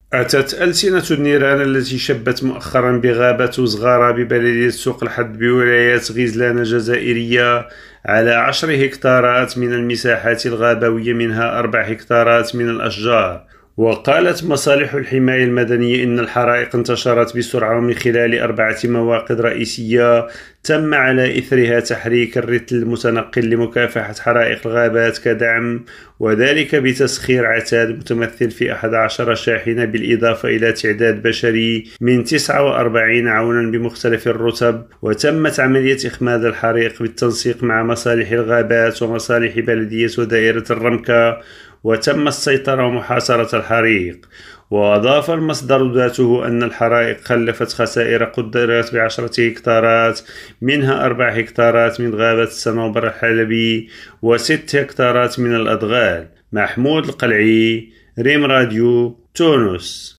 أتت ألسنة النيران التي شبت مؤخرا بغابة وزغارة ببلدية سوق الحد بولاية غزلان الجزائرية على 10 هكتارات من المساحات الغابوية، منها 4 هكتارات من الأشجار. وقالت مصالح الحماية المدنية إن الحرائق انتشرت بسرعة من خلال 4 مواقد رئيسية تم على إثرها تحريك الرتل المتنقل لمكافحة حرائق الغابات كدعم، وذلك بتسخير عتاد متمثل في 11 شاحنة بالإضافة إلى تعداد بشري من 49 عونا بمختلف الرتب. وتمت عملية إخماد الحريق بالتنسيق مع مصالح الغابات ومصالح بلدية ودائرة الرمكة، وتم السيطرة ومحاصرة الحريق. وأضاف المصدر ذاته أن الحرائق خلفت خسائر قدرت ب10 هكتارات، منها 4 هكتارات من غابة الصنوبر الحلبي و6 هكتارات من الأدغال. محمود القلعي، ريم راديو، تونس.